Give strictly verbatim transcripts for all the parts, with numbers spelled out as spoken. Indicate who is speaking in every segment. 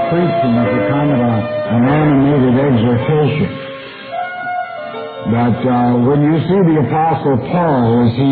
Speaker 1: preaching as a kind of a, an animated exhortation. But uh, when you see the Apostle Paul, as he,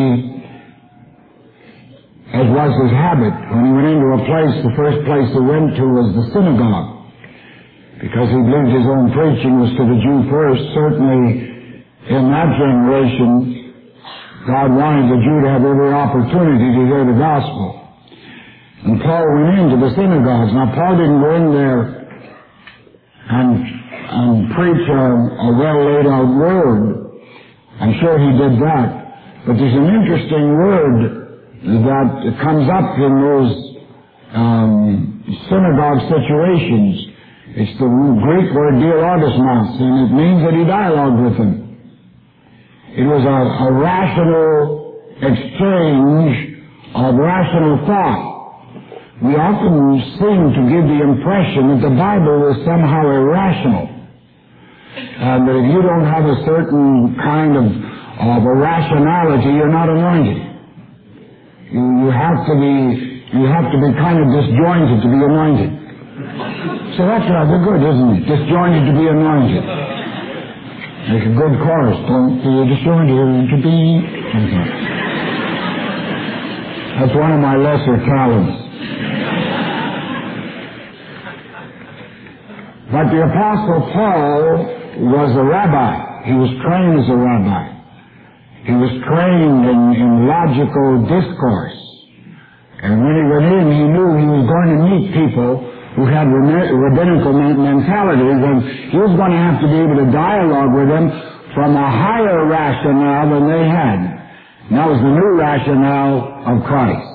Speaker 1: as was his habit, when he went into a place, the first place he went to was the synagogue, because he believed his own preaching was to the Jew first. Certainly, in that generation, God wanted the Jew to have every opportunity to hear the gospel. And Paul went into the synagogues. Now, Paul didn't go in there and, and preach a, a well-laid-out word. I'm sure he did that. But there's an interesting word that comes up in those um, synagogue situations. It's the Greek word dialogismos, and it means that he dialogued with them. It was a, a rational exchange of rational thought. We often seem to give the impression that the Bible is somehow irrational, and that if you don't have a certain kind of, of a rationality, you're not anointed. You, you have to be you have to be kind of disjointed to be anointed. So that's rather good, isn't it? Disjointed to be anointed. Make a good chorus. Don't be disjointed to be. Okay. That's one of my lesser talents. But the Apostle Paul was a rabbi. He was trained as a rabbi. He was trained in, in logical discourse. And when he went in, he knew he was going to meet people who had rabbinical mentalities, and he was going to have to be able to dialogue with them from a higher rationale than they had. And that was the new rationale of Christ.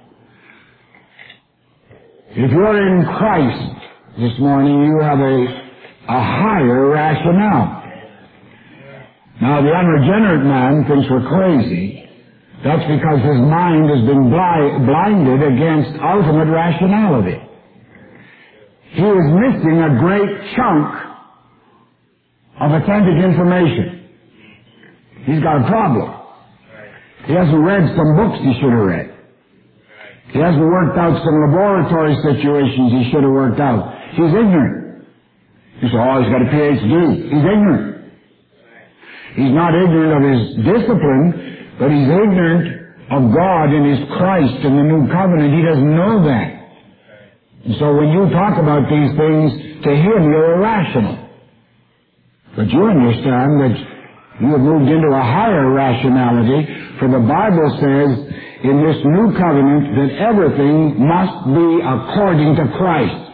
Speaker 1: If you're in Christ this morning, you have a, a higher rationale. Now, the unregenerate man thinks we're crazy. That's because his mind has been bli- blinded against ultimate rationality. He is missing a great chunk of authentic information. He's got a problem. He hasn't read some books he should have read. He hasn't worked out some laboratory situations he should have worked out. He's ignorant. You say, oh, he's got a P H D. He's ignorant. He's not ignorant of his discipline, but he's ignorant of God and his Christ and the new covenant. He doesn't know that. So when you talk about these things, to him you're irrational. But you understand that you have moved into a higher rationality, for the Bible says in this new covenant that everything must be according to Christ.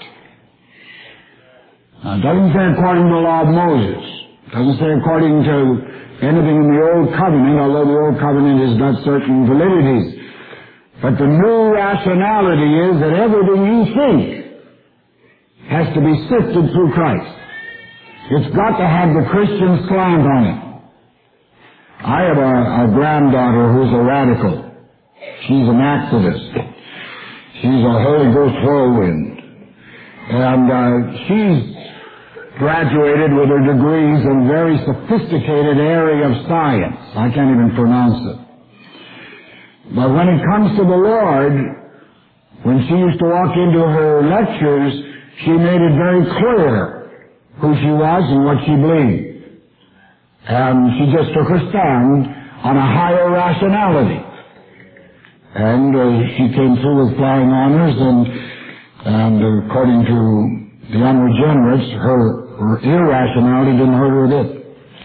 Speaker 1: Now, it doesn't say according to the law of Moses. It doesn't say according to anything in the Old Covenant, although the Old Covenant has got certain validities. But the new rationality is that everything you think has to be sifted through Christ. It's got to have the Christian slant on it. I have a, a granddaughter who's a radical. She's an activist. She's a Holy Ghost whirlwind. And uh, she's graduated with her degrees in a very sophisticated area of science. I can't even pronounce it. But when it comes to the Lord, when she used to walk into her lectures, she made it very clear who she was and what she believed. And she just took her stand on a higher rationality. And uh, she came through with flying honors, and, and uh, according to the unregenerates, her, her irrationality didn't hurt her a bit.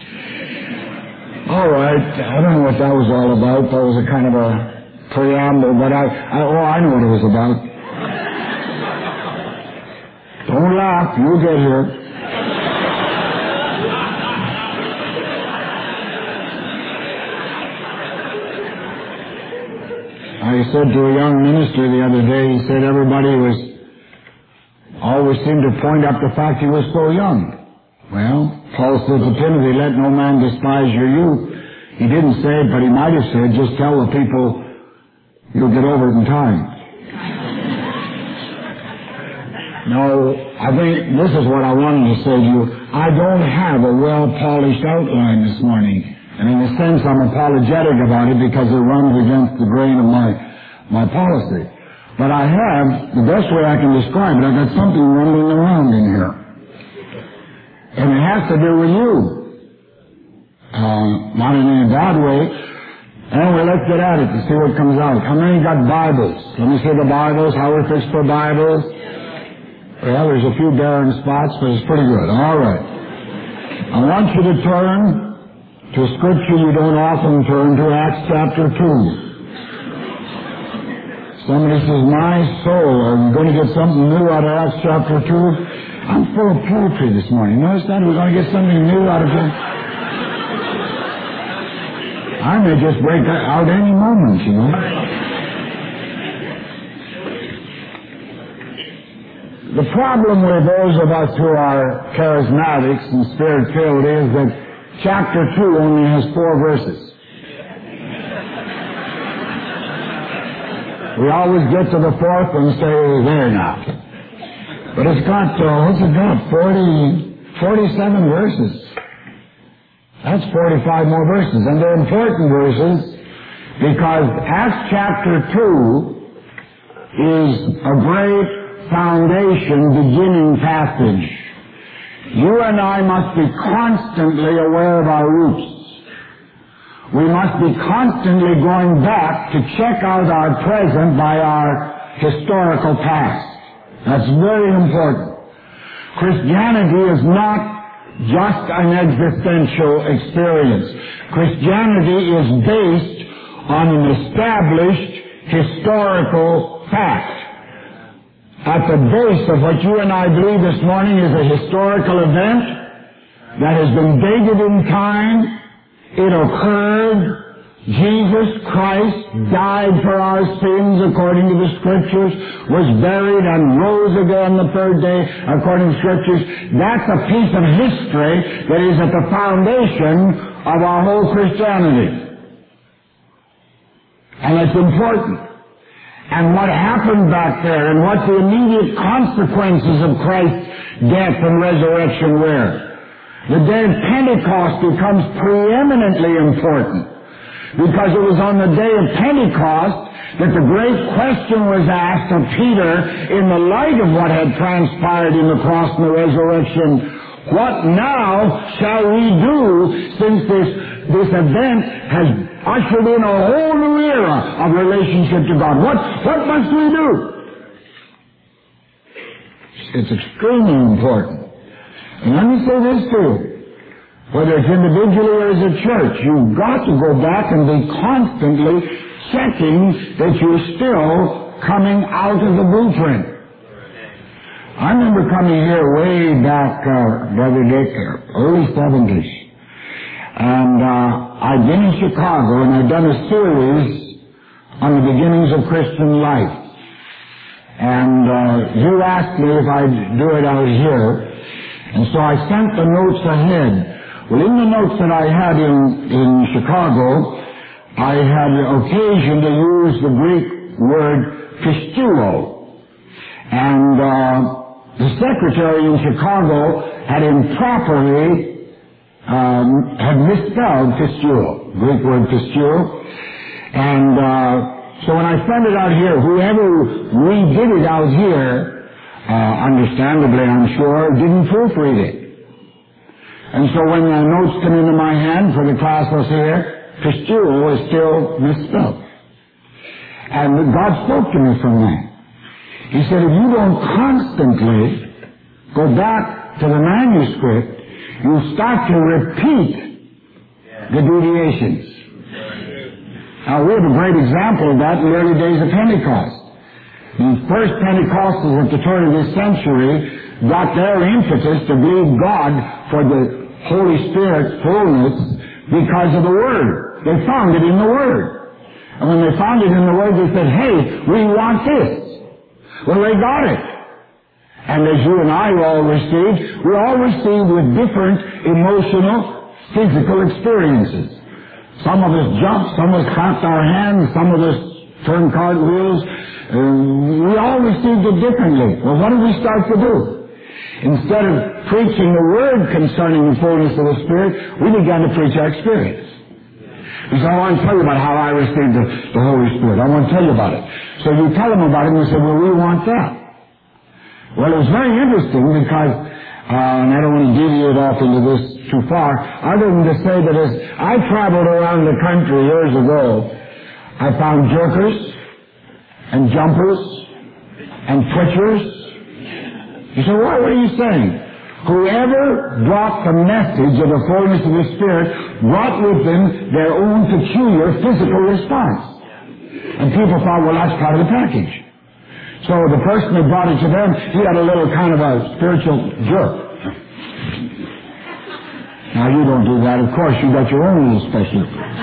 Speaker 1: All right, I don't know what that was all about. That was a kind of a preamble, but I, I, oh, I know what it was about. Don't laugh, you'll get here. I said to a young minister the other day, he said everybody was, always seemed to point up the fact he was so young. Well, Paul said to Timothy, let no man despise your youth. He didn't say it, but he might have said, just tell the people you'll get over it in time. No, I think this is what I wanted to say to you. I don't have a well-polished outline this morning. And in a sense, I'm apologetic about it because it runs against the grain of my, my policy. But I have, the best way I can describe it, I've got something rumbling around in here. And it has to do with you. Uh, not in any bad way. Anyway, let's get at it to see what comes out. How many got Bibles? Let me see the Bibles. How we fixed for Bibles? Well, there's a few barren spots, but it's pretty good. All right. I want you to turn to a scripture you don't often turn to, Acts chapter two. Somebody says, my soul, are you going to get something new out of Acts chapter two? I'm full of poetry this morning. Notice that? We're going to get something new out of it. I may just break out any moment, you know. The problem with those of us who are charismatics and spirit-filled is that chapter two only has four verses. We always get to the fourth and say, there now. But it's got, uh, what's it got, forty, forty-seven verses. That's forty-five more verses. And they're important verses because Acts chapter two is a great foundation beginning passage. You and I must be constantly aware of our roots. We must be constantly going back to check out our present by our historical past. That's very important. Christianity is not just an existential experience. Christianity is based on an established historical fact. At the base of what you and I believe this morning is a historical event that has been dated in time. It occurred. Jesus Christ died for our sins according to the Scriptures, was buried and rose again the third day according to the Scriptures. That's a piece of history that is at the foundation of our whole Christianity. And it's important. And what happened back there and what the immediate consequences of Christ's death and resurrection were. The day of Pentecost becomes preeminently important because it was on the day of Pentecost that the great question was asked of Peter in the light of what had transpired in the cross and the resurrection. What now shall we do since this, this event has ushered in a whole new era of relationship to God? What, what must we do? It's extremely important. And let me say this to you. Whether it's individually or as a church, you've got to go back and be constantly checking that you're still coming out of the blueprint. I remember coming here way back, uh, Brother Dick, early seventies. And uh, I'd been in Chicago and I'd done a series on the beginnings of Christian life. And uh, you asked me if I'd do it out here. And so I sent the notes ahead. Well, in the notes that I had in, in Chicago, I had occasion to use the Greek word pistuo. And uh, the secretary in Chicago had improperly, um, had misspelled pistuo, Greek word pistuo. And uh, so when I sent it out here, whoever redid it out here, Uh, understandably, I'm sure, didn't proofread it. And so when the notes come into my hand for the class was here, pistuo is still misspelled. And God spoke to me from that. He said, if you don't constantly go back to the manuscript, you start to repeat the deviations. Now, we have a great example of that in the early days of Pentecost. The first Pentecostals at the turn of this century got their impetus to believe God for the Holy Spirit's fullness because of the Word. They found it in the Word. And when they found it in the Word, they said, hey, we want this. Well, they got it. And as you and I all received, we all received with different emotional, physical experiences. Some of us jumped, some of us clapped our hands, some of us turned cartwheels. Uh, we all received it differently. Well, what did we start to do? Instead of preaching the Word concerning the fullness of the Spirit, we began to preach our experience. He said, I want to tell you about how I received the, the Holy Spirit. I want to tell you about it. So you tell them about it, and they said, well, we want that. Well, it was very interesting because, uh, and I don't want to deviate off into this too far, other than to say that as I traveled around the country years ago, I found jerkers and jumpers and twitchers. You say, what, what are you saying? Whoever brought the message of the fullness of the Spirit brought with them their own peculiar physical response. And people thought, well, that's part of the package. So the person that brought it to them, he had a little kind of a spiritual jerk. Now, you don't do that. Of course, you got your own little special.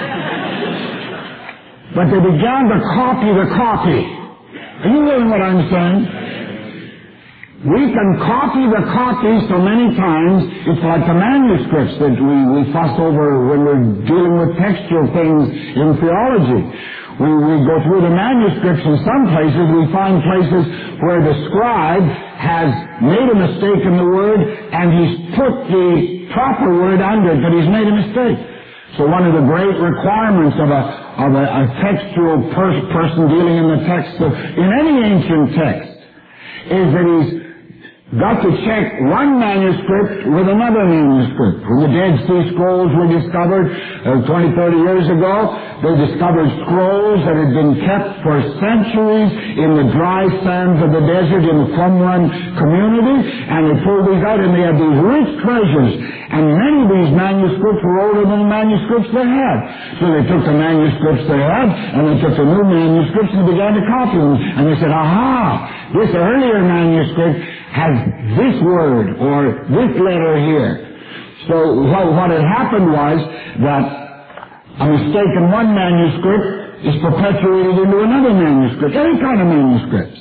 Speaker 1: But they began to copy the copy. Are you hearing what I'm saying? We can copy the copy so many times, it's like the manuscripts that we, we fuss over when we're dealing with textual things in theology. We, we go through the manuscripts, in some places we find places where the scribe has made a mistake in the word and he's put the proper word under it, but he's made a mistake. So one of the great requirements of a, of a, a textual per- person dealing in the text of, in any ancient text is that he's got to check one manuscript with another manuscript. When the Dead Sea Scrolls were discovered uh, twenty, thirty years ago, they discovered scrolls that had been kept for centuries in the dry sands of the desert in the Qumran community, and they pulled these out and they had these rich treasures. And many of these manuscripts were older than the manuscripts they had. So they took the manuscripts they had, and they took the new manuscripts and began to copy them. And they said, aha, this earlier manuscript has this word or this letter here. So what, what had happened was that a mistake in one manuscript is perpetuated into another manuscript, any kind of manuscripts.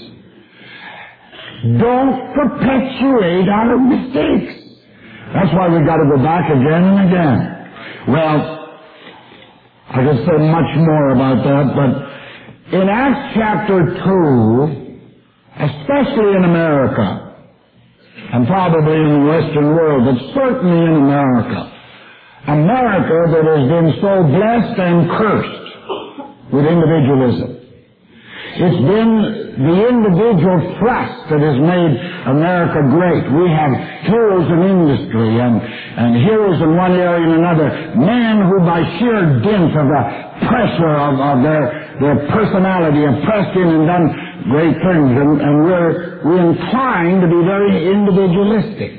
Speaker 1: Don't perpetuate our mistakes. That's why we've got to go back again and again. Well, I could say much more about that, but in Acts chapter two, especially in America, and probably in the Western world, but certainly in America, America that has been so blessed and cursed with individualism. It's been the individual thrust that has made America great. We have heroes in industry and, and heroes in one area and another. Men who by sheer dint of the pressure of, of their, their personality have pressed in and done great things. And, and we're, we're inclined to be very individualistic.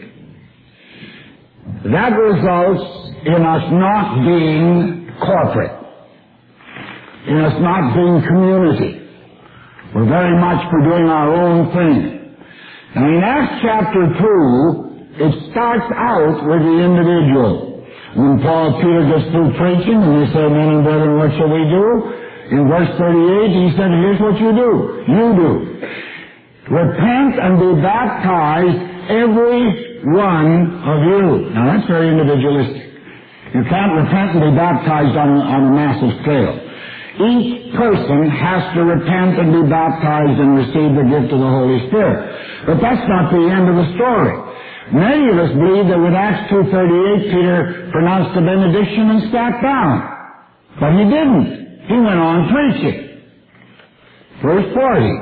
Speaker 1: That results in us not being corporate, in us not being community. We're very much for doing our own thing. Now in Acts chapter two, it starts out with the individual. When Paul Peter gets through preaching and they say, men and brethren, what shall we do? In verse thirty-eight, he said, here's what you do. You do. Repent and be baptized, every one of you. Now that's very individualistic. You can't repent and be baptized on, on a massive scale. Each person has to repent and be baptized and receive the gift of the Holy Spirit. But that's not the end of the story. Many of us believe that with Acts two thirty-eight, Peter pronounced the benediction and sat down. But he didn't. He went on preaching. Verse forty.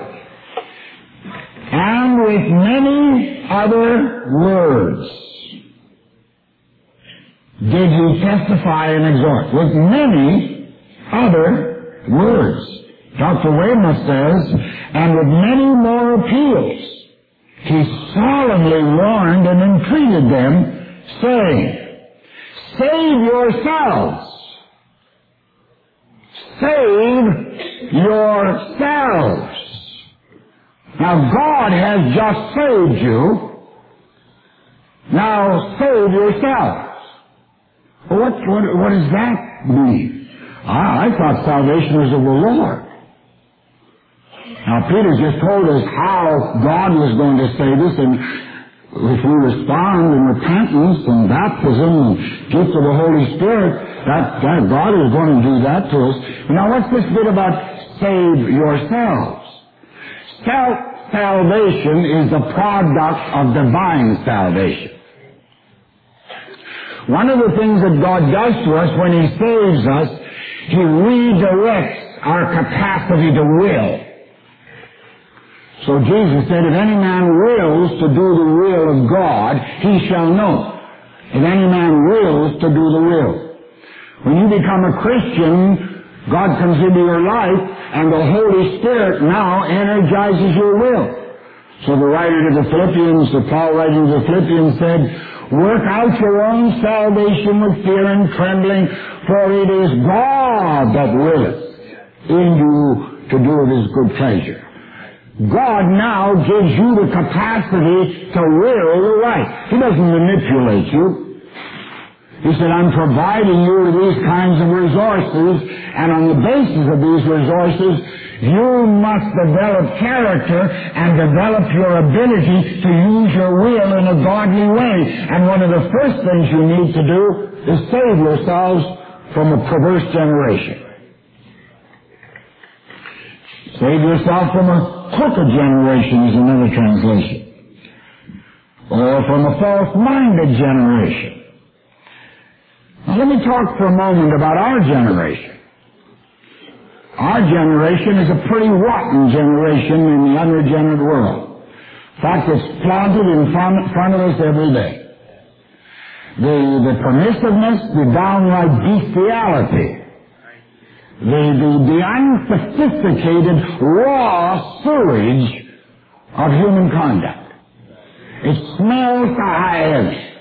Speaker 1: And with many other words did he testify and exhort. With many other words. Doctor Weymouth says, and with many more appeals, he solemnly warned and entreated them, saying, save yourselves. Save yourselves. Now God has just saved you. Now save yourselves. Well, what, what, what does that mean? I, I thought salvation was of the Lord. Now, Peter just told us how God was going to save us, and if we respond in repentance and baptism and gift of the Holy Spirit, that, that God is going to do that to us. Now, what's this bit about save yourselves? Self-salvation is the product of divine salvation. One of the things that God does to us when He saves us He redirects our capacity to will. So Jesus said, if any man wills to do the will of God, he shall know. If any man wills to do the will. When you become a Christian, God comes into your life, and the Holy Spirit now energizes your will. So the writer to the Philippians, the Paul writing to the Philippians said, work out your own salvation with fear and trembling, for it is God that willeth in you to do of his good pleasure. God now gives you the capacity to will the right. He doesn't manipulate you. He said, I'm providing you with these kinds of resources, and on the basis of these resources, you must develop character and develop your ability to use your will in a godly way. And one of the first things you need to do is save yourselves from a perverse generation. Save yourself from a crooked generation is another translation. Or from a false-minded generation. Now let me talk for a moment about our generation. Our generation is a pretty rotten generation in the unregenerate world. In fact, it's planted in front, front of us every day. The, the permissiveness, the downright bestiality, the, the, the unsophisticated raw sewage of human conduct. It smells to high heaven.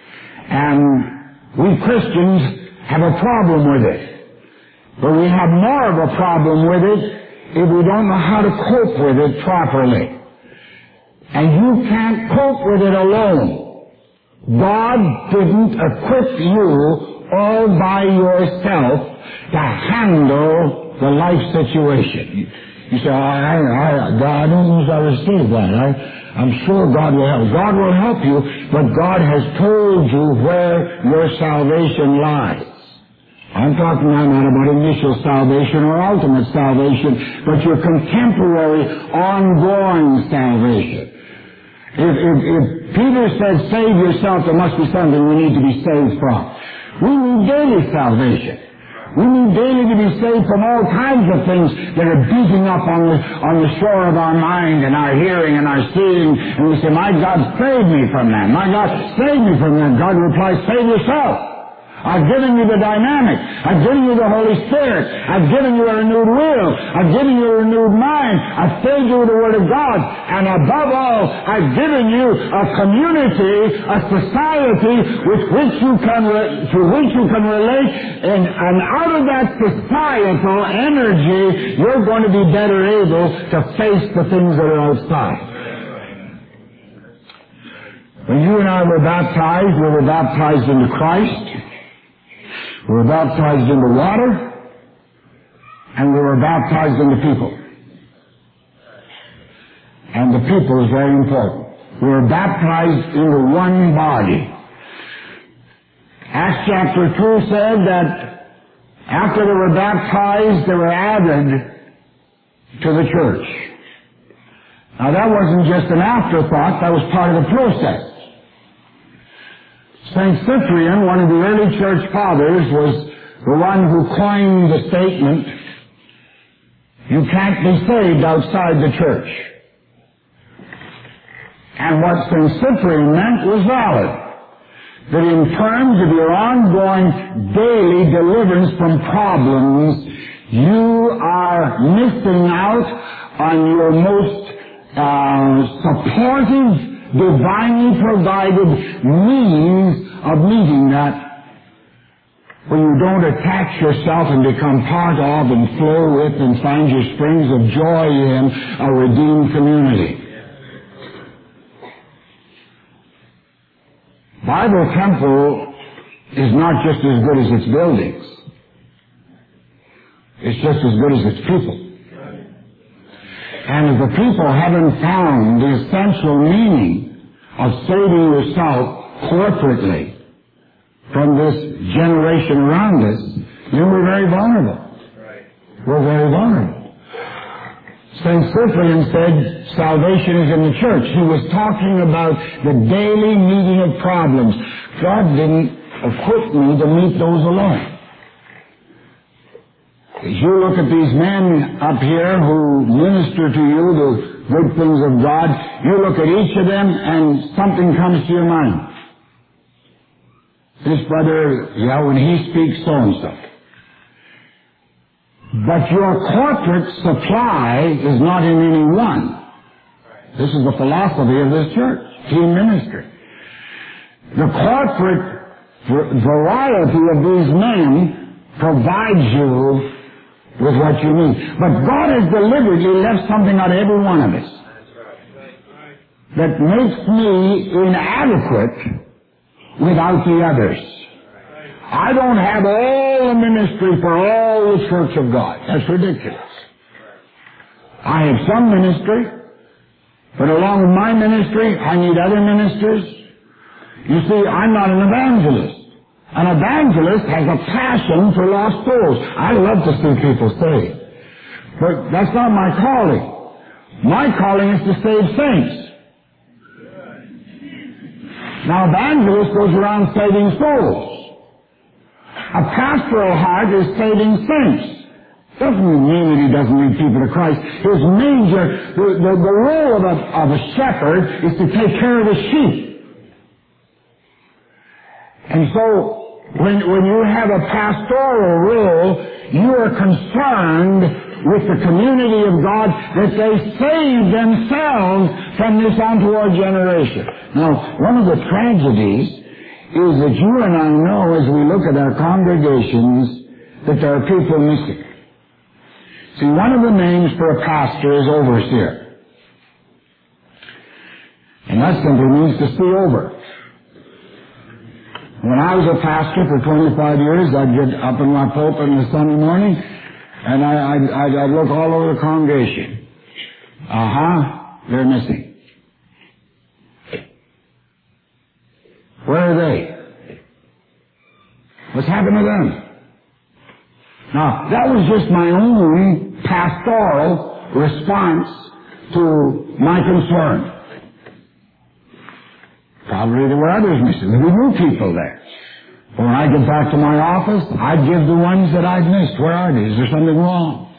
Speaker 1: And we Christians have a problem with it. But we have more of a problem with it if we don't know how to cope with it properly. And you can't cope with it alone. God didn't equip you all by yourself to handle the life situation. You say, I, I, I don't know if I received that. I, I'm sure God will help. God will help you, but God has told you where your salvation lies. I'm talking now not about initial salvation or ultimate salvation, but your contemporary, ongoing salvation. If, if, if Peter said, save yourself, there must be something we need to be saved from. We need daily salvation. We need daily to be saved from all kinds of things that are beating up on the, on the shore of our mind and our hearing and our seeing. And we say, my God, save me from that. My God, save me from that. God replies, save yourself. I've given you the dynamic. I've given you the Holy Spirit. I've given you a renewed will. I've given you a renewed mind. I've filled you with the Word of God. And above all, I've given you a community, a society with which you can re- to which you can relate. And, and out of that societal energy, you're going to be better able to face the things that are outside. When you and I were baptized, we were baptized into Christ. We were baptized into water, and we were baptized into people. And the people is very important. We were baptized into one body. Acts chapter two said that after they were baptized, they were added to the church. Now that wasn't just an afterthought, that was part of the process. Saint Cyprian, one of the early church fathers, was the one who coined the statement, you can't be saved outside the church. And what Saint Cyprian meant was valid. That in terms of your ongoing daily deliverance from problems, you are missing out on your most uh, supportive, divinely provided means of meeting that, when you don't attach yourself and become part of and flow with and find your springs of joy in a redeemed community. Bible Temple is not just as good as its buildings. It's just as good as its people. And if the people haven't found the essential meaning of saving yourself corporately from this generation around us, then we're very vulnerable. We're very vulnerable. Saint Cyprian said salvation is in the church. He was talking about the daily meeting of problems. God didn't equip me to meet those alone. As you look at these men up here who minister to you the good things of God, you look at each of them and something comes to your mind. This brother, yeah, when he speaks so-and-so. But your corporate supply is not in any one. This is the philosophy of this church, team ministry. The corporate variety of these men provides you with what you need. But God has deliberately left something out of every one of us that makes me inadequate without the others. I don't have all the ministry for all the church of God. That's ridiculous. I have some ministry, but along with my ministry, I need other ministers. You see, I'm not an evangelist. An evangelist has a passion for lost souls. I love to see people saved. But that's not my calling. My calling is to save saints. Now, evangelist goes around saving souls. A pastoral heart is saving saints. Doesn't mean that he doesn't lead people to Christ. His major, the, the, the role of a, of a shepherd is to take care of the sheep. And so, when, when you have a pastoral role, you are concerned with the community of God that they save themselves from this untoward generation. Now, one of the tragedies is that you and I know as we look at our congregations that there are people missing. See, one of the names for a pastor is overseer. And that simply means to see over. When I was a pastor for twenty-five years, I'd get up in my pulpit on a Sunday morning, and I, I'd, I'd, I'd look all over the congregation. Uh-huh, they're missing. Where are they? What's happened to them? Now, that was just my own pastoral response to my concern. Probably there were others missing. There were new people there. But when I get back to my office, I'd give the ones that I'd missed. Where are they? Is there something wrong?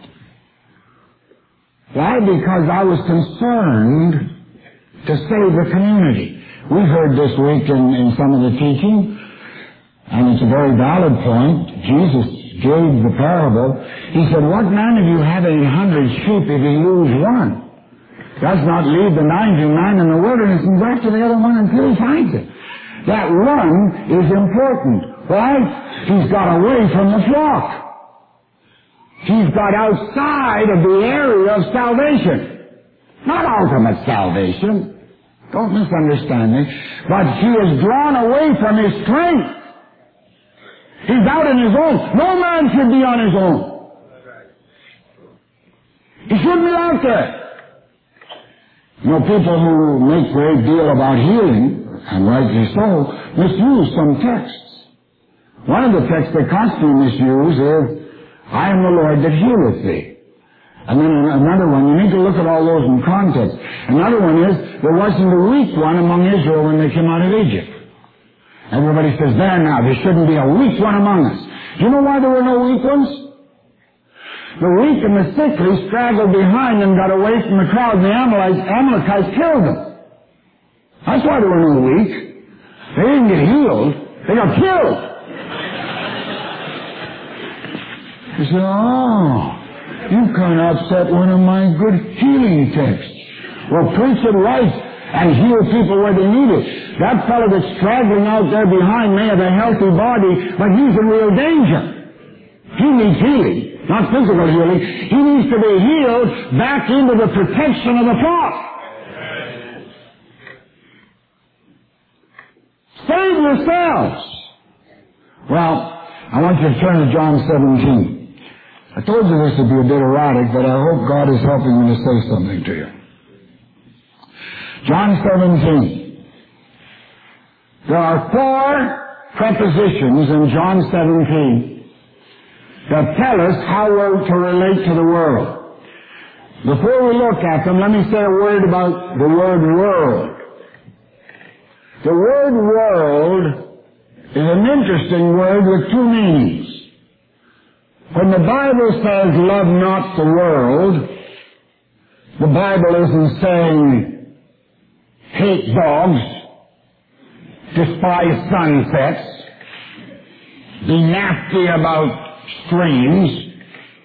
Speaker 1: Why? Because I was concerned to save the community. We heard this week in, in some of the teaching, and it's a very valid point. Jesus gave the parable. He said, what man of you having a hundred sheep if you lose one? Does not leave the ninety-nine in the wilderness and go after the other one until he finds it. That one is important. Why? He's got away from the flock. He's got outside of the area of salvation. Not ultimate salvation. Don't misunderstand me. But he is drawn away from his strength. He's out on his own. No man should be on his own. He shouldn't be out there. You know, people who make a great deal about healing, and rightly so, misuse some texts. One of the texts they constantly misuse is, I am the Lord that healeth thee. And then another one, you need to look at all those in context. Another one is, there wasn't a weak one among Israel when they came out of Egypt. Everybody says, there now, there shouldn't be a weak one among us. Do you know why there were no weak ones? The weak and the sickly straggled behind and got away from the crowd, and the Amalekites, Amalekites killed them. That's why there were no weak. They didn't get healed. They got killed. You say, oh, you've kind of upset one of my good healing texts. Well, preach it right and heal people where they need it. That fellow that's straggling out there behind may have a healthy body, but he's in real danger. He needs healing. Not physical healing. He needs to be healed back into the protection of the flock. Save yourselves. Well, I want you to turn to John seventeen. I told you this would be a bit erratic, but I hope God is helping me to say something to you. John seventeen. There are four prepositions in John seventeen that tell us how we're to relate to the world. Before we look at them, let me say a word about the word world. The word world is an interesting word with two meanings. When the Bible says, love not the world, the Bible isn't saying, hate dogs, despise sunsets, be nasty about streams,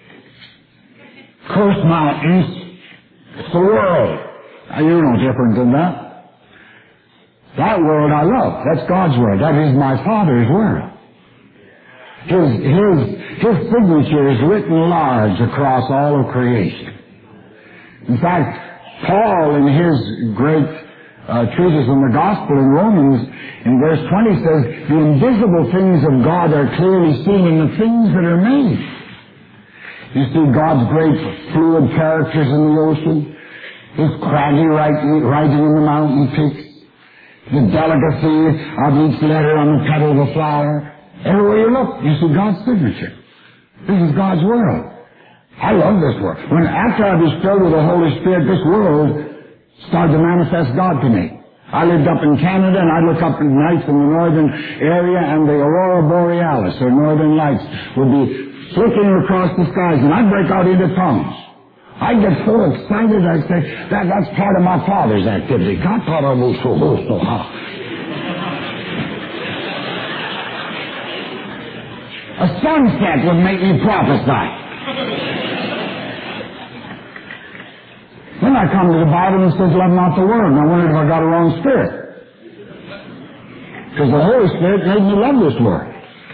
Speaker 1: curse mountains. It's the world. Now, you're no different than that. That world I love. That's God's word. That is my Father's word. His, his, his signature is written large across all of creation. In fact, Paul in his great uh, treatise on the gospel in Romans, in verse twenty says, the invisible things of God are clearly seen in the things that are made. You see God's great fluid characters in the ocean, His craggy writing, writing in the mountain peaks, the delicacy of each letter on the petal of a flower. Everywhere you look, you see God's signature. This is God's world. I love this world. When after I was filled with the Holy Spirit, this world started to manifest God to me. I lived up in Canada, and I look up at nights in the northern area, and the aurora borealis, or northern lights, would be flickering across the skies, and I'd break out into tongues. I'd get so excited, I'd say, that, that's part of my Father's activity. God thought I was so so hot. A sunset would make me prophesy. Then I come to the Bible and it says, love not the world. And I wondered if I got a wrong spirit. Because the Holy Spirit made me love this world.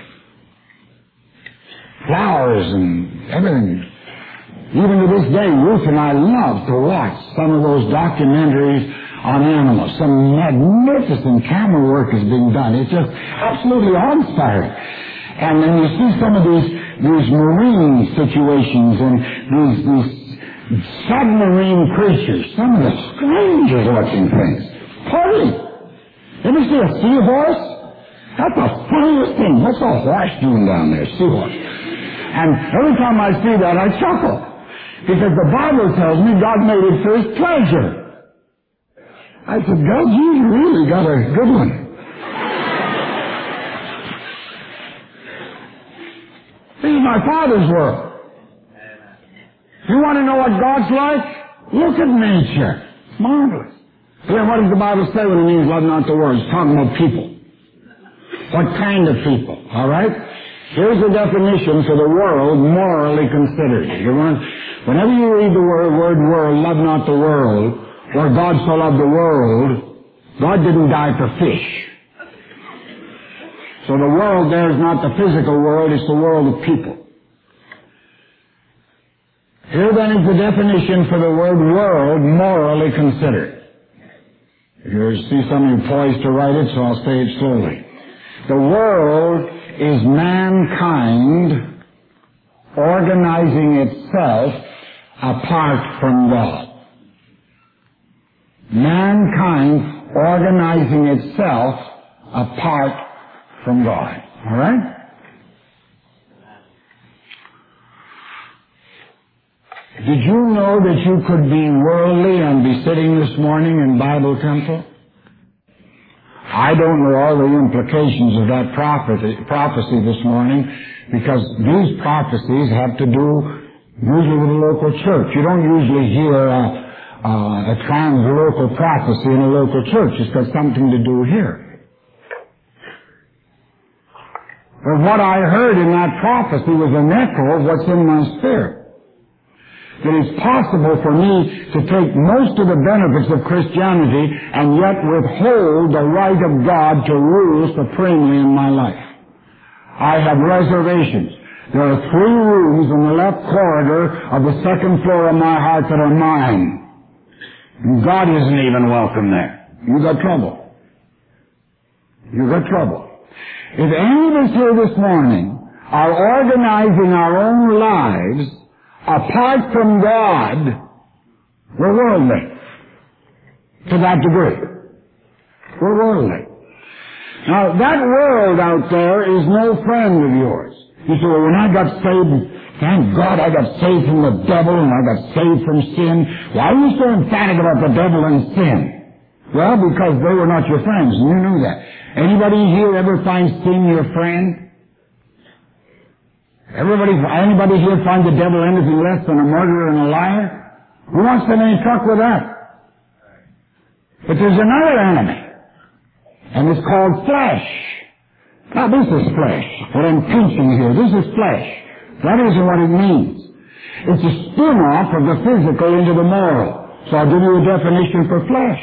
Speaker 1: Flowers and everything. Even to this day, Ruth and I love to watch some of those documentaries on animals. Some magnificent camera work is being done. It's just absolutely awe-inspiring. And then you see some of these, these marine situations and these, these submarine creatures, some of the strangest looking things. Party! Ever see a seahorse? That's the funniest thing. What's a horse doing down there? Seahorse. And every time I see that, I chuckle. Because the Bible tells me God made it for His pleasure. I said, God, you really got a good one. This is my Father's world. You want to know what God's like? Look at nature. It's marvelous. Then what does the Bible say when it means love not the world? It's talking about people. What kind of people? All right? Here's the definition for the world morally considered. You want, whenever you read the word, word world, love not the world, or God so loved the world, God didn't die for fish. So the world there is not the physical world, it's the world of people. Here then is the definition for the word world morally considered. You see some of you poised to write it, so I'll say it slowly. The world is mankind organizing itself apart from God. Mankind organizing itself apart from God. All right? Did you know that you could be worldly and be sitting this morning in Bible temple? I don't know all the implications of that prophecy, prophecy this morning, because these prophecies have to do usually with the local church. You don't usually hear a, a, a trans-local prophecy in a local church. It's got something to do here. But what I heard in that prophecy was an echo of what's in my spirit. That it's possible for me to take most of the benefits of Christianity and yet withhold the right of God to rule supremely in my life. I have reservations. There are three rooms in the left corridor of the second floor of my heart that are mine. And God isn't even welcome there. You got trouble. You got trouble. If any of us here this morning are organizing our own lives apart from God, we're worldly. To that degree. We're worldly. Now, that world out there is no friend of yours. You say, well, when I got saved, thank God I got saved from the devil and I got saved from sin. Why are you so emphatic about the devil and sin? Well, because they were not your friends, and you knew that. Anybody here ever find sin your friend? Everybody, anybody here find the devil anything less than a murderer and a liar? Who wants to have any truck with that? But there's another enemy, and it's called flesh. Now this is flesh. What I'm teaching here, this is flesh. That isn't what it means. It's a spin-off of the physical into the moral. So I'll give you a definition for flesh.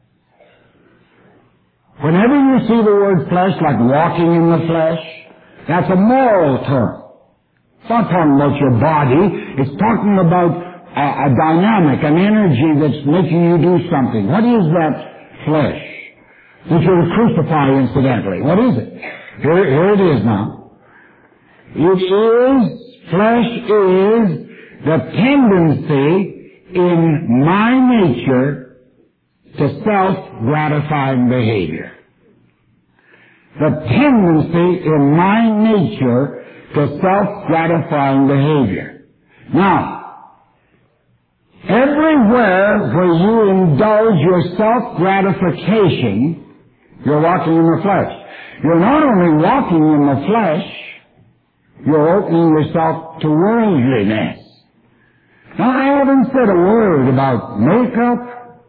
Speaker 1: Whenever you see the word flesh, like walking in the flesh, that's a moral term. It's not talking about your body. It's talking about a, a dynamic, an energy that's making you do something. What is that flesh that you're to crucify, incidentally? What is it? Here, here it is now. It is, flesh is the tendency in my nature to self-gratifying behavior. The tendency in my nature to self-gratifying behavior. Now, everywhere where you indulge your self-gratification, you're walking in the flesh. You're not only walking in the flesh, you're opening yourself to worldliness. Now, I haven't said a word about makeup,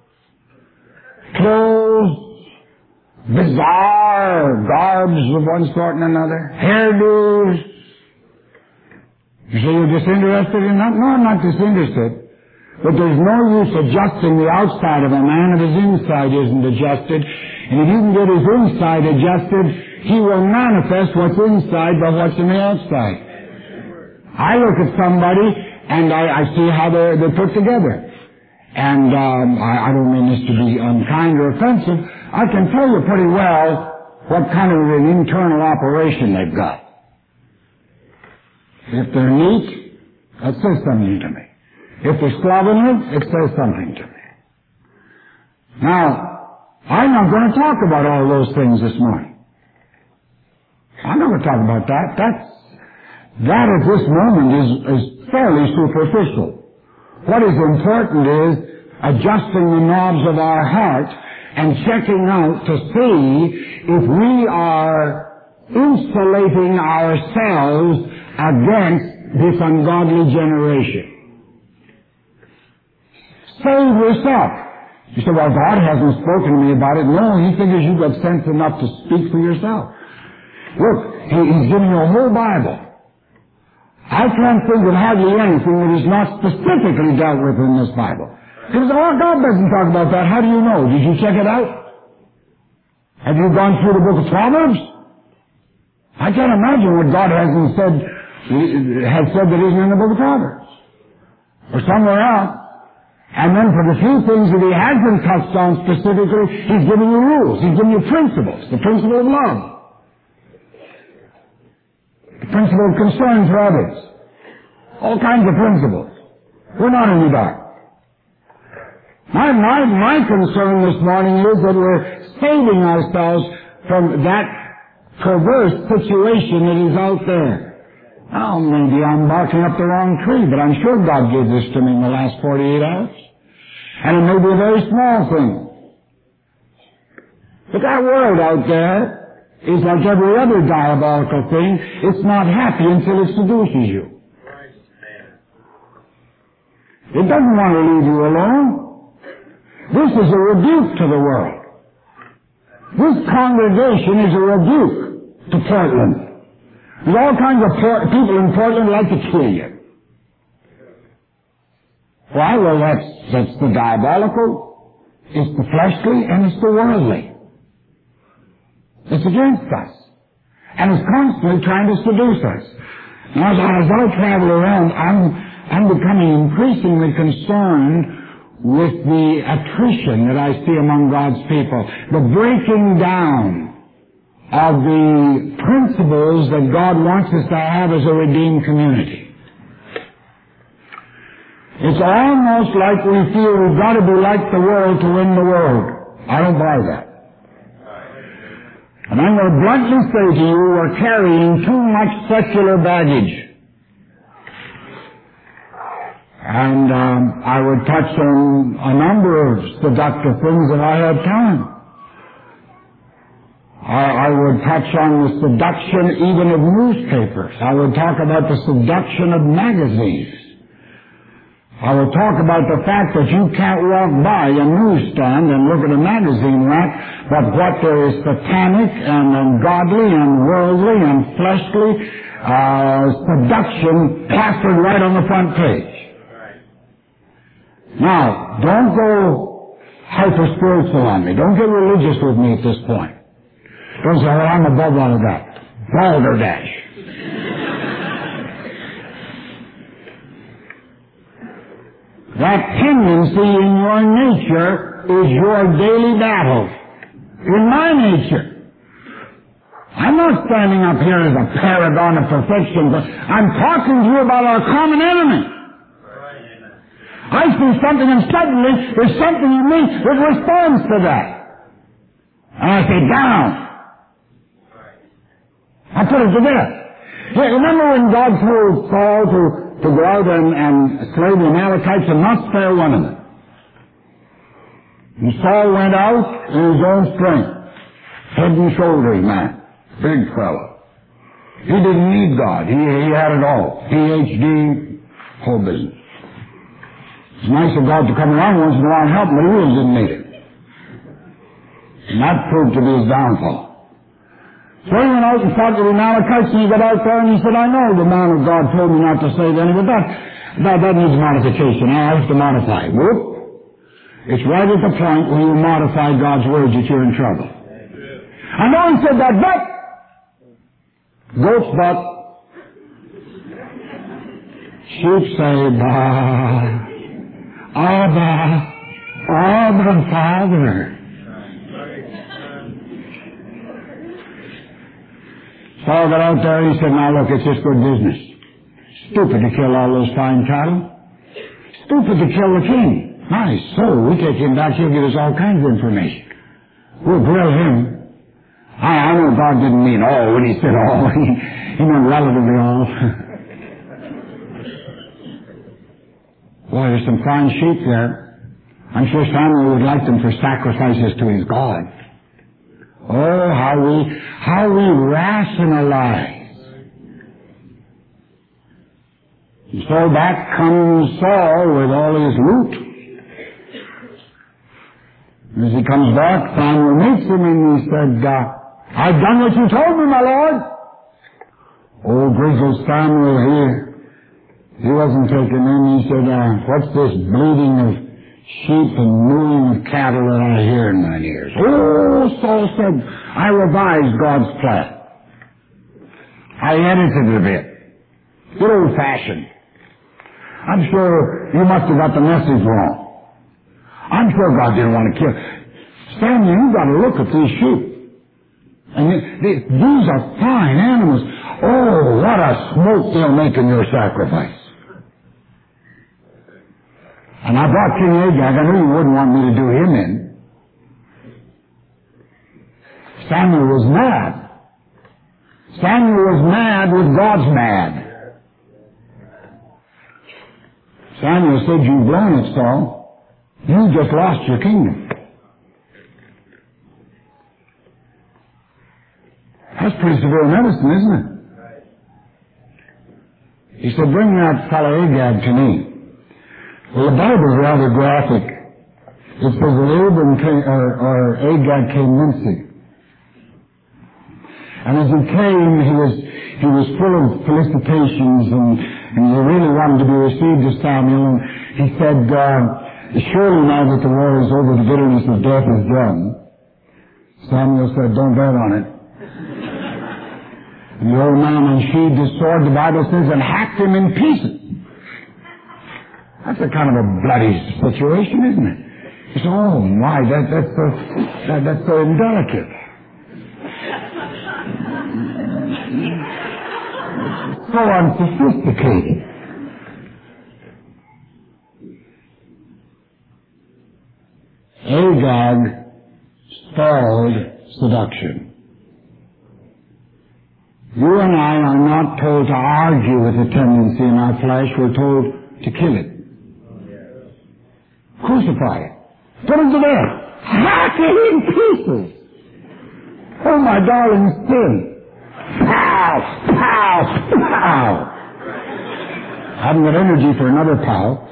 Speaker 1: clothes, bizarre garbs of one sort and another, hairdos. You say you're disinterested in that? No, I'm not disinterested. But there's no use adjusting the outside of a man if his inside isn't adjusted. And if you can get his inside adjusted, he will manifest what's inside by what's in the outside. I look at somebody and I, I see how they're, they're put together. And um, I, I don't mean this to be unkind or offensive. I can tell you pretty well what kind of an internal operation they've got. If they're neat, that says something to me. If they're slovenly, it says something to me. Now, I'm not going to talk about all those things this morning. I'm not going to talk about that. That's, that at this moment is, is fairly superficial. What is important is adjusting the knobs of our heart and checking out to see if we are insulating ourselves against this ungodly generation. Save yourself. You say, well, God hasn't spoken to me about it. No, He figures you've got sense enough to speak for yourself. Look, he, He's given you a whole Bible. I can't think of hardly anything that is not specifically dealt with in this Bible. Because, oh, God doesn't talk about that. How do you know? Did you check it out? Have you gone through the book of Proverbs? I can't imagine what God hasn't said, has said that isn't in the book of Proverbs. Or somewhere else. And then for the few things that He hasn't touched on specifically, He's giving you rules. He's giving you principles. The principle of love. The principle of concern for others. All kinds of principles. We're not in the dark. My, my, my concern this morning is that we're saving ourselves from that perverse situation that is out there. Oh, maybe I'm barking up the wrong tree, but I'm sure God gave this to me in the last forty-eight hours. And it may be a very small thing. But that world out there is like every other diabolical thing. It's not happy until it seduces you. It doesn't want to leave you alone. This is a rebuke to the world. This congregation is a rebuke to Portland. There's all kinds of por- people in Portland who like to kill you. Why? Well, that's, that's the diabolical, it's the fleshly, and it's the worldly. It's against us. And it's constantly trying to seduce us. Now, as, as I travel around, I'm, I'm becoming increasingly concerned with the attrition that I see among God's people. The breaking down of the principles that God wants us to have as a redeemed community. It's almost like we feel we've got to be like the world to win the world. I don't buy that. And I'm going to bluntly say to you, we're carrying too much secular baggage. And um, I would touch on a number of seductive things if I had time. I, I would touch on the seduction even of newspapers. I would talk about the seduction of magazines. I would talk about the fact that you can't walk by a newsstand and look at a magazine rack, but what there is satanic and ungodly and worldly and fleshly uh, seduction plastered right on the front page. Now, don't go hyper-spiritual on me. Don't get religious with me at this point. Don't say, well, I'm above all of that. Balderdash. That tendency in your nature is your daily battle. In my nature. I'm not standing up here as a paragon of perfection, but I'm talking to you about our common enemy. I see something and suddenly there's something in me that responds to that. And I say, down. I put it to death. Yeah, remember when God told Saul to, to go out and, and slay the Amalekites and not spare one of them? And Saul went out in his own strength. Head and shoulders man. Big fellow. He didn't need God. He, he had it all. P H D, whole business. It's nice of God to come around once in a while and help him, but he really didn't need it. And that proved to be his downfall. So he went out and fought with the Amalekites, and he got out there and he said, I know the man of God told me not to say that, but that, that, that needs modification. I have to modify. Whoop. It's right at the point where you modify God's words that you're in trouble. I know he said that, but goat's butt. Sheep say, bah. Abba, Abba, Father. Saul got out there and he said, now look, it's just good business. Stupid to kill all those fine cattle. Stupid to kill the king. My soul, we take him back, he'll give us all kinds of information. We'll grill him. I, I know God didn't mean all when he said all. He, he meant relatively all. Boy, there's some fine sheep there. I'm sure Samuel would like them for sacrifices to his God. Oh, how we, how we rationalize. And so back comes Saul with all his loot. As he comes back, Samuel meets him and he said, uh, I've done what you told me, my Lord. Old grizzled Samuel here. He wasn't taken in. He said, uh, what's this bleating of sheep and mooing of cattle that I hear in my ears? Oh, Saul said, I revised God's plan. I edited it a bit. Good old fashioned. I'm sure you must have got the message wrong. I'm sure God didn't want to kill. Samuel, you've got to look at these sheep. And they, they, these are fine animals. Oh, what a smoke they'll make in your sacrifice. And I brought King Agag. I knew you wouldn't want me to do him in. Samuel was mad. Samuel was mad with God's mad. Samuel said, you've blown it, Saul. You just lost your kingdom. That's pretty severe medicine, isn't it? He said, bring that fellow Agag to me. Well, the Bible's rather graphic. It says that Abram came, or, or Agag came mincing. And as he came, he was, he was full of felicitations and, and he really wanted to be received as Samuel. And he said, uh, surely now that the war is over, the bitterness of death is done. Samuel said, don't bet on it. And the old man unsheathed his sword, the Bible says, and hacked him in pieces. That's a kind of a bloody situation, isn't it? You say, oh my, that, that's so, that, that's so indelicate. So unsophisticated. Agag stalled seduction. You and I are not told to argue with the tendency in our flesh. We're told to kill it. Crucify it. Put it to death. Hack it in pieces. Oh, my darling skin. Pow! Pow! Pow! I haven't got energy for another pow.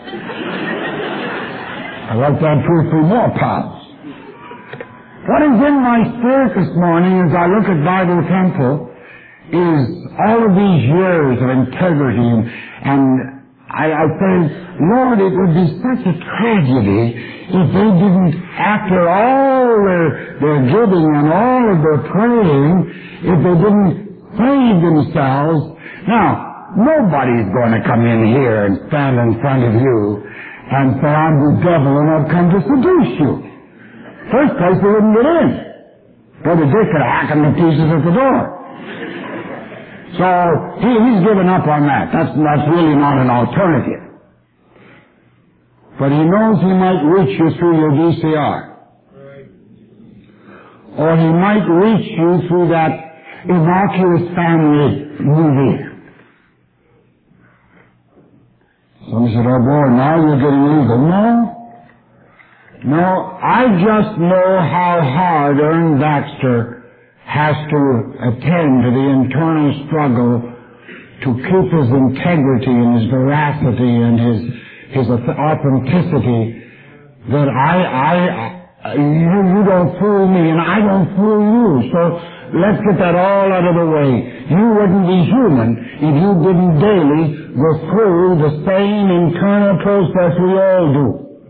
Speaker 1: I like to have two or three more pows. What is in my spirit this morning as I look at Bible Temple is all of these years of integrity, and, and I, I say, Lord, it would be such a tragedy if they didn't, after all their, their giving and all of their praying, if they didn't save themselves. Now, nobody's going to come in here and stand in front of you and say, I'm the devil and I've come to seduce you. First place, they wouldn't get in. Brother Dick could hack them to pieces at the door. So, he, he's given up on that. That's, that's really not an alternative. But he knows he might reach you through your V C R. Or he might reach you through that innocuous family movie. Somebody said, oh boy, now you're getting legal. No. No, I just know how hard Ern Baxter has to attend to the internal struggle to keep his integrity and his veracity and his his authenticity, that I, I, you, you don't fool me and I don't fool you. So let's get that all out of the way. You wouldn't be human if you didn't daily go through the same internal process we all do.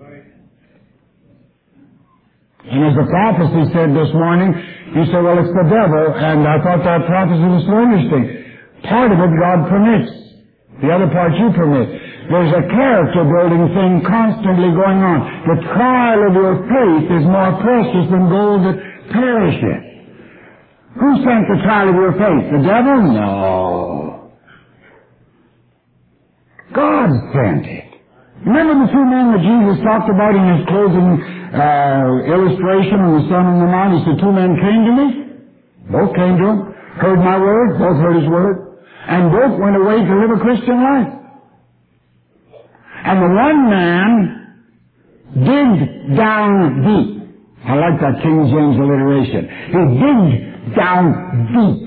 Speaker 1: And as the prophecy said this morning, you said, well, it's the devil, and I thought that prophecy was so interesting. Part of it God permits. The other part you permit. There's a character building thing constantly going on. The trial of your faith is more precious than gold that perishes. Who sent the trial of your faith? The devil? No. God sent it. Remember the two men that Jesus talked about in his closing uh, illustration on the Sermon on the Mount? He said, two men came to me. Both came to him. Heard my word. Both heard his word. And both went away to live a Christian life. And the one man digged down deep. I like that King James alliteration. He digged down deep.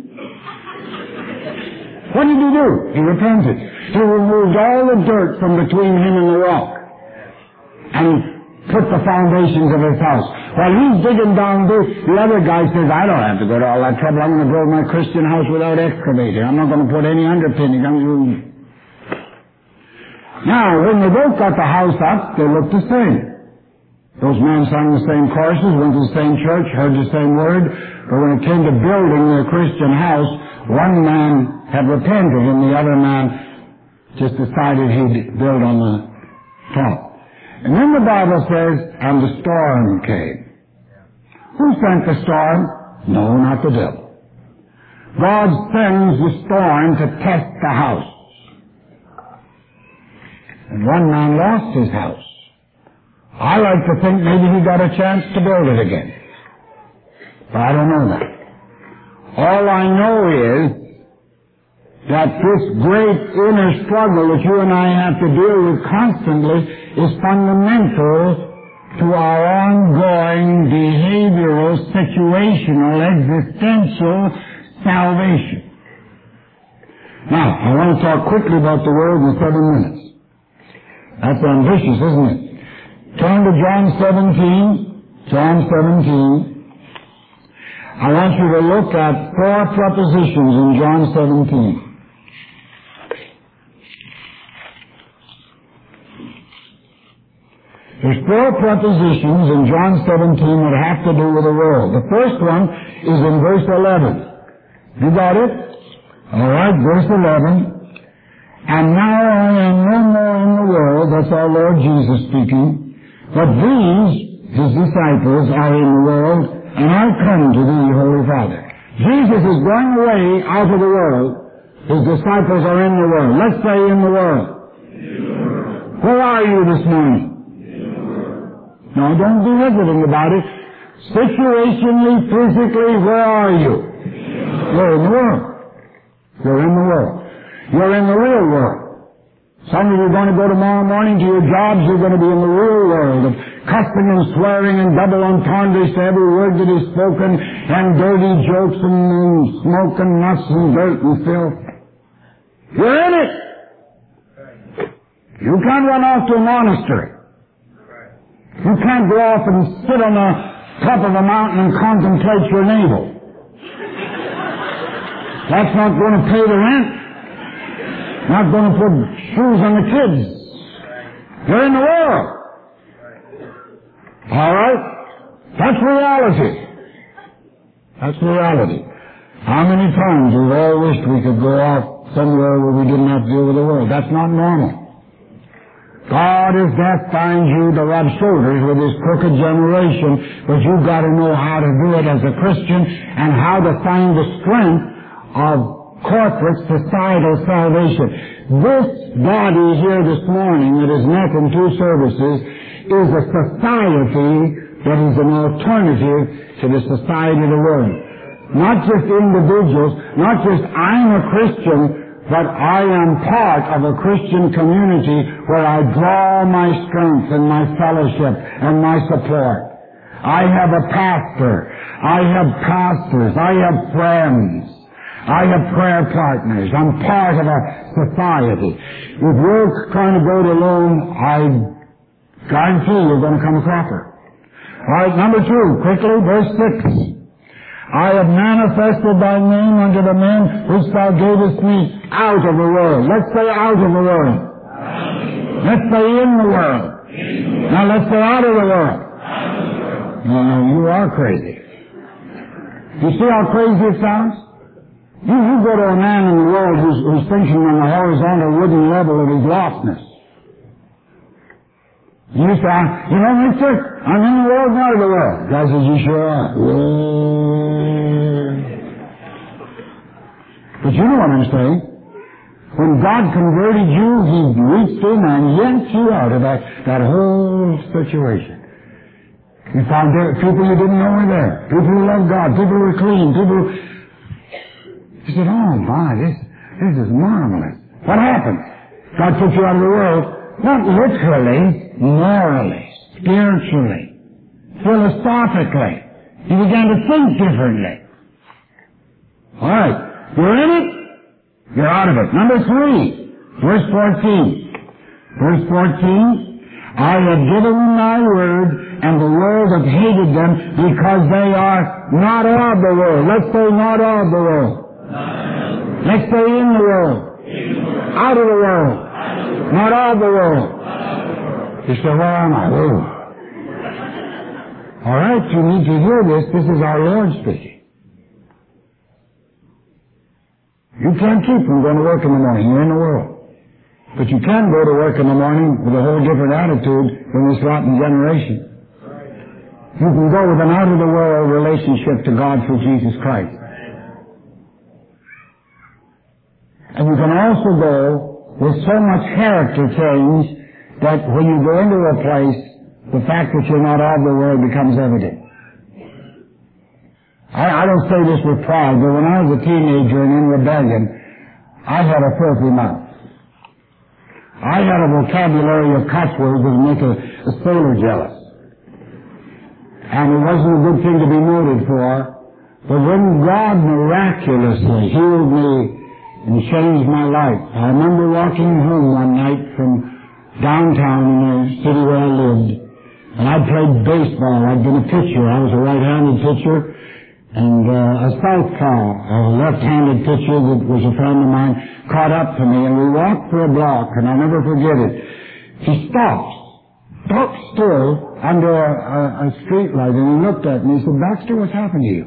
Speaker 1: What did he do? He repented. He removed all the dirt from between him and the rock and put the foundations of his house. While he's digging down deep, the other guy says, I don't have to go to all that trouble. I'm going to build my Christian house without excavating. I'm not going to put any underpinning. I'm going to... Now, when they both got the house up, they looked the same. Those men sang the same choruses, went to the same church, heard the same word, but when it came to building their Christian house, one man had repented and the other man just decided he'd build on the top. And then the Bible says, and the storm came. Who sent the storm? No, not the devil. God sends the storm to test the house. And one man lost his house. I like to think maybe he got a chance to build it again. But I don't know that. All I know is that this great inner struggle that you and I have to deal with constantly is fundamental to our ongoing behavioral, situational, existential salvation. Now, I want to talk quickly about the Word in seven minutes. That's ambitious, isn't it? Turn to John seventeen. John seventeen. I want you to look at four prepositions in John seventeen. There's four prepositions in John seventeen that have to do with the world. The first one is in verse eleven. You got it? All right, verse eleven. And now I am no more in the world, that's our Lord Jesus speaking, but these, his disciples, are in the world, and I come to thee, Holy Father. Jesus is going away out of the world. His disciples are in the world. Let's say in the world. Where are you this morning? No, don't do everything about it. Situationally, physically, where are you? You're in the world. You're in the world. You're in the real world. Some of you are going to go tomorrow morning to your jobs. You're going to be in the real world of cussing and swearing and double entendres to every word that is spoken, and dirty jokes and, and smoke and nuts and dirt and filth. You're in it. You can't run off to a monastery. You can't go off and sit on the top of a mountain and contemplate your navel. That's not going to pay the rent. Not going to put shoes on the kids. You're in the world. All right? That's reality. That's reality. How many times we've all wished we could go off somewhere where we didn't have to deal with the world. That's not normal. God is death finds you to rub shoulders with this crooked generation, but you've got to know how to do it as a Christian and how to find the strength of corporate societal salvation. This body here this morning that is met in two services is a society that is an alternative to the society of the world. Not just individuals, not just I'm a Christian, but I am part of a Christian community where I draw my strength and my fellowship and my support. I have a pastor. I have pastors. I have friends. I have prayer partners. I'm part of a society. If you're trying to go it alone, I guarantee you're going to come a cracker. All right, number two, quickly, verse six. I have manifested thy name unto the men which thou gavest me out of the world. Let's say out of the world. Let's say in the world. Now let's say out of the world. Uh, you are crazy. You see how crazy it sounds? You, you go to a man in the world who's, who's thinking on the horizontal wooden level of his lostness. You say, you know, mister, I'm in the world, not of the world. Guy says, you sure are. But you know what I'm saying. When God converted you, He reached in and yanked you out of that, that whole situation. You found there people you didn't know were there. People who loved God. People who were clean. People who... You said, oh my, this, this is marvelous. What happened? God took you out of the world. Not literally, morally, spiritually, philosophically. You began to think differently. All right. You're in it, you're out of it. Number three, verse fourteen. Verse fourteen, I have given them thy word, and the world hath hated them, because they are not of the world. Let's say not of the world. Let's say in the world. Out of the world. Not of the world. You say, where am I? Whoa. All right, you need to hear this. This is our Lord speaking. You can't keep from going to work in the morning. You're in the world. But you can go to work in the morning with a whole different attitude than this rotten generation. You can go with an out-of-the-world relationship to God through Jesus Christ. And you can also go with so much character change that when you go into a place, the fact that you're not of the world becomes evident. I, I don't say this with pride, but when I was a teenager and in rebellion, I had a filthy mouth. I had a vocabulary of cuss words that would make a, a sailor jealous. And it wasn't a good thing to be noted for. But when God miraculously healed me and changed my life, I remember walking home one night from downtown in the city where I lived, and I played baseball. I'd been a pitcher. I was a right-handed pitcher. And uh, a southpaw, a left-handed pitcher that was a friend of mine, caught up to me, and we walked for a block, and I'll never forget it. He stopped, stopped still under a, a, a street light, and he looked at me and he said, Baxter, what's happened to you?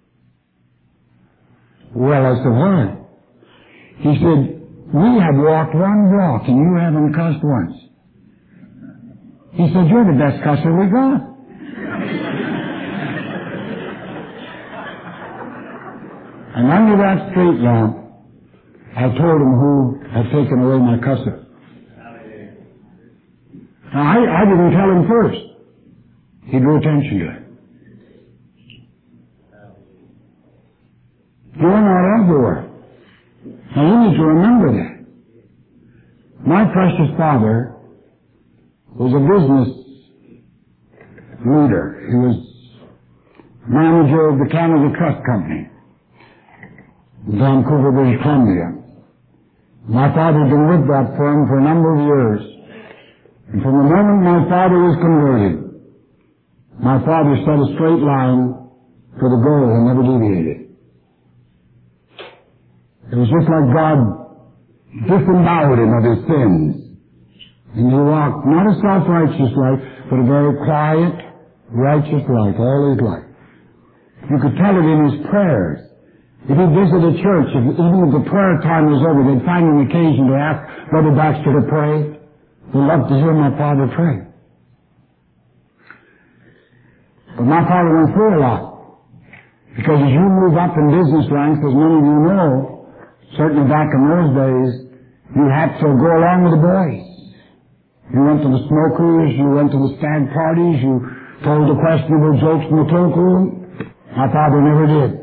Speaker 1: Well, I said, what? He said, we have walked one block, and you haven't cussed once. He said, you're the best cusser we got. And under that street lamp, I told him who had taken away my cusser. Now, I, I didn't tell him first. He drew attention to it. You're not of the world. Now, you need to remember that. My precious father was a business leader. He was manager of the Canada Trust Company in Vancouver, British Columbia. My father had been with that firm for a number of years. And from the moment my father was converted, my father set a straight line for the goal and never deviated. It was just like God disemboweled him of his sins. And he walked not a self-righteous life, but a very quiet, righteous life all his life. You could tell it in his prayers. If he'd visit a church, if, even if the prayer time was over, they'd find an occasion to ask Brother Baxter to pray. They loved to hear my father pray. But my father went through a lot. Because as you move up in business ranks, as many of you know, certainly back in those days, you had to go along with the boys. You went to the smokers, you went to the stag parties, you told the questionable jokes in the cloakroom. My father never did.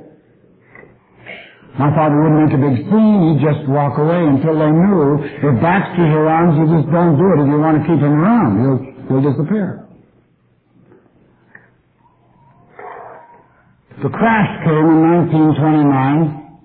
Speaker 1: My father wouldn't make a big scene, he'd just walk away until they knew if Baxter's around, you just don't do it. If you want to keep him around, he'll, he'll disappear. The crash came in nineteen twenty-nine.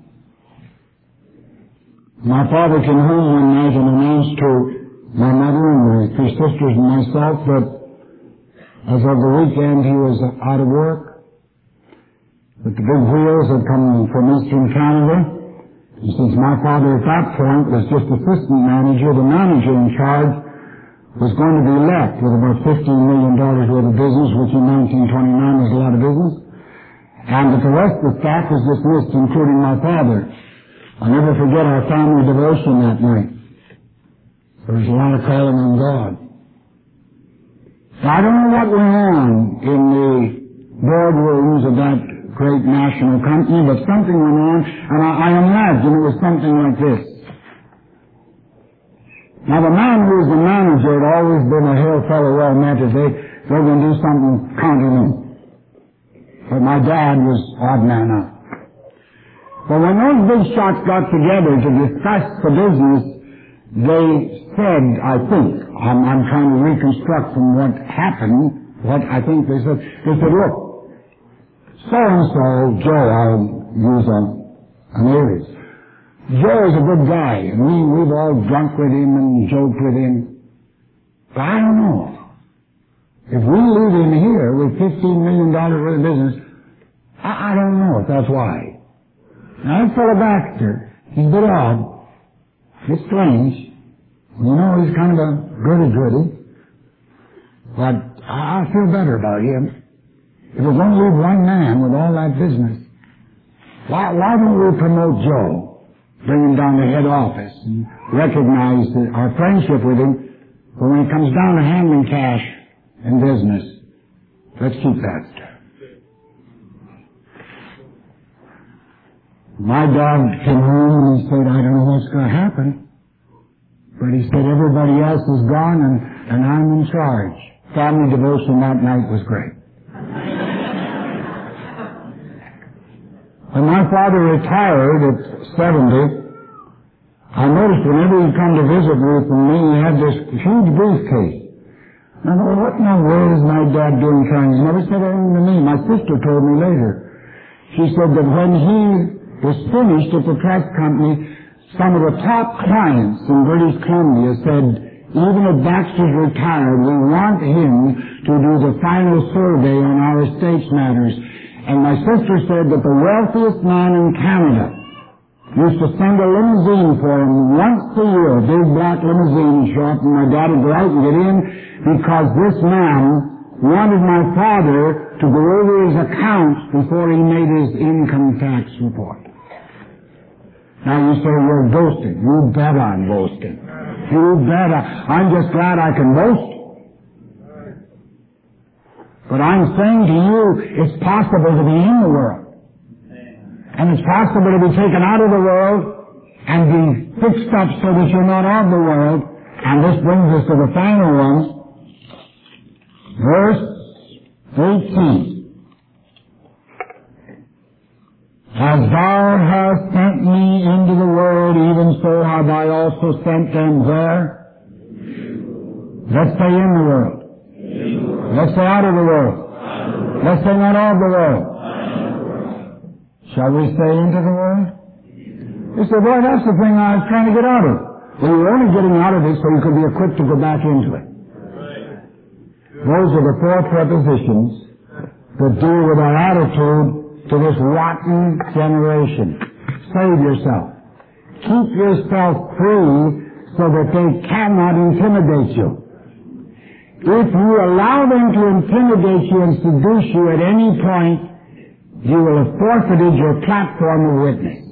Speaker 1: My father came home one night and announced to my mother and my three sisters and myself that as of the weekend he was out of work, that the big wheels had come from Eastern Canada. And since my father at that point was just assistant manager, the manager in charge was going to be left with about fifteen million dollars worth of business, which in nineteen twenty-nine was a lot of business. And that the rest of the staff was dismissed, including my father. I'll never forget our family devotion that night. There was a lot of calling on God. Now, I don't know what went on in the boardrooms of that great national company, but something went on, and I, I imagine it was something like this. Now, the man who was the manager had always been a hail fellow well met if they, they were going to do something counting him. But my dad was odd man out. But when those big shots got together to discuss the business, they said, I think, I'm, I'm trying to reconstruct from what happened, what I think they said, they said, look, so-and-so, Joe, I'll use a, an alias. Joe is a good guy, and we, we've all drunk with him and joked with him. But I don't know. If we leave him here with fifteen million dollars worth of business, I, I don't know if that's wise. Now, that fellow Baxter, he's a bit odd. It's strange. You know, he's kind of a goody-goody. But I, I feel better about him. If we're going to leave one man with all that business, why, why don't we promote Joe? Bring him down to head office and recognize our friendship with him. But when it comes down to handling cash and business, let's keep Baxter. My dad came home and he said, I don't know what's going to happen. But he said, everybody else is gone and, and I'm in charge. Family devotion that night was great. When my father retired at seventy, I noticed whenever he'd come to visit Ruth and me, he had this huge briefcase. I thought, what in the world is my dad doing trying? He never said anything to me. My sister told me later. She said that when he was finished at the trust company, some of the top clients in British Columbia said, even if Baxter's retired, we want him to do the final survey on our estates matters. And my sister said that the wealthiest man in Canada used to send a limousine for him once a year, a big black limousine show up, and my dad would go out and get in because this man wanted my father to go over his accounts before he made his income tax report. Now you say you're boasting. You bet I'm boasting. You bet I, I'm just glad I can boast. But I'm saying to you, it's possible to be in the world. And it's possible to be taken out of the world and be fixed up so that you're not of the world. And this brings us to the final one. Verse eighteen. As thou hast sent me into the world, even so have I also sent them where? Let's say in the world. Let's say out of the world. Let's say not of the world. Shall we stay into the world? You say, boy, that's the thing I was trying to get out of. Well, you're only getting out of it so you could be equipped to go back into it. Those are the four prepositions that deal with our attitude to this rotten generation. Save yourself. Keep yourself free so that they cannot intimidate you. If you allow them to intimidate you and seduce you at any point, you will have forfeited your platform of witness.